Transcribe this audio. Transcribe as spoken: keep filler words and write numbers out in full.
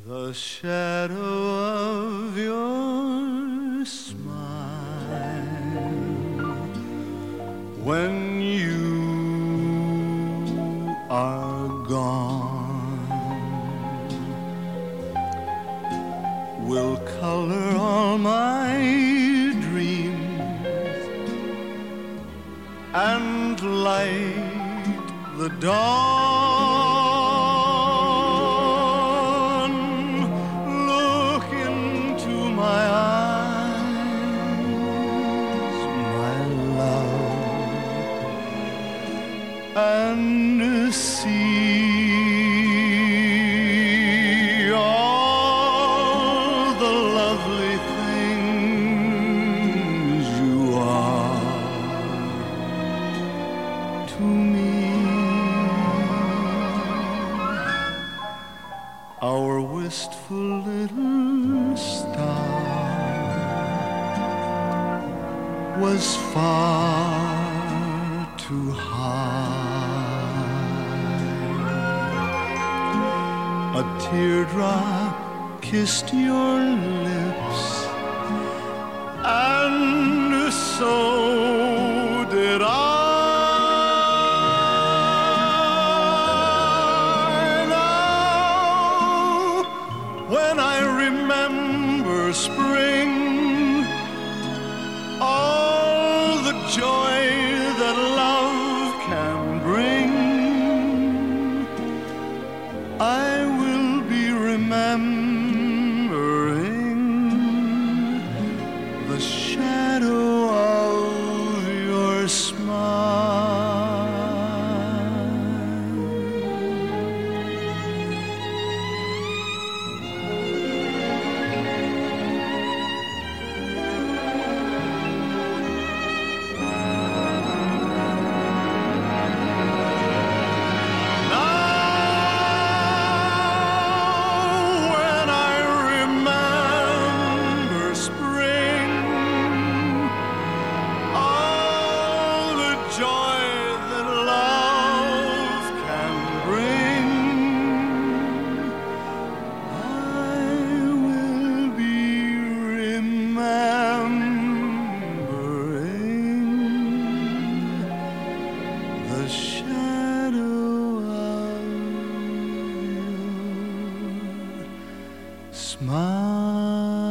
The shadow of your smile when you are gone will color all my dreams and light the dawn. Look into my eyes, my love, and see all the lovely things you are to me. Our wistful little star was far too high. A teardrop kissed your lips, and so did I. When I remember spring, all the joy that love can bring, I will be remembering the shadow of your smile. The shadow of your smile.